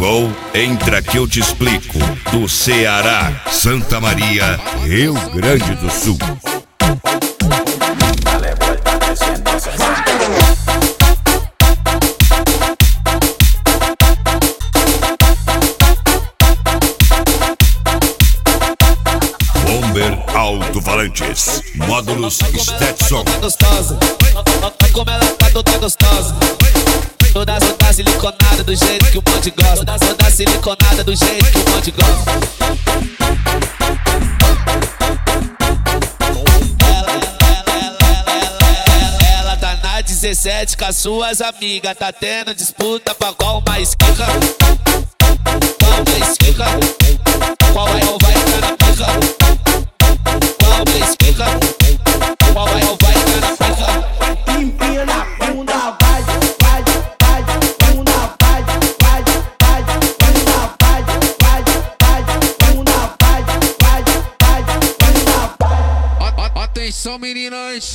Show Entra que eu te explico, do Ceará, Santa Maria, Rio Grande do Sul. Bomber Alto-Falantes, módulos Stetson. Gostosa, olha como ela tá toda gostosa. Toda siliconada do jeito que o monte gosta. Toda siliconada do jeito que o monte gosta. Ela tá na 17 com as suas amigas. Tá tendo disputa pra qual mais quica. Qual mais quica? Qual vai entrar na pica? Qual mais quica? Qual vai entrar na pica? Empina na bunda, Atenção, meninas.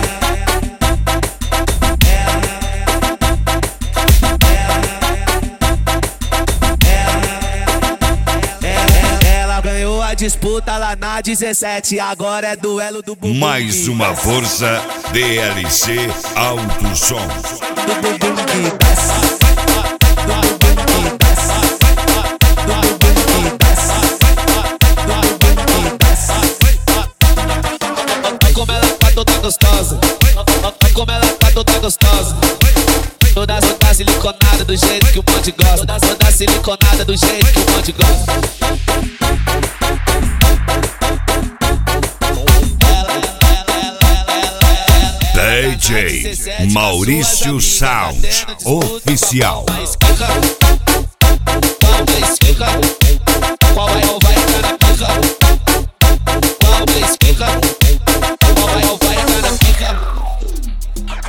Ela ganhou a disputa lá na 17, agora é duelo do bumbum. Mais uma força, DLC Alto Som. Do bumbum que desce. Do bumbum que desce. Do bumbum que desce. Do bumbum que desce. Olha como ela tá toda gostosa. Olha como ela tá toda gostosa. Toda siliconada do jeito que o monte gosta. Toda siliconada do jeito que o monte gosta. DJ Maurício Sound Oficial.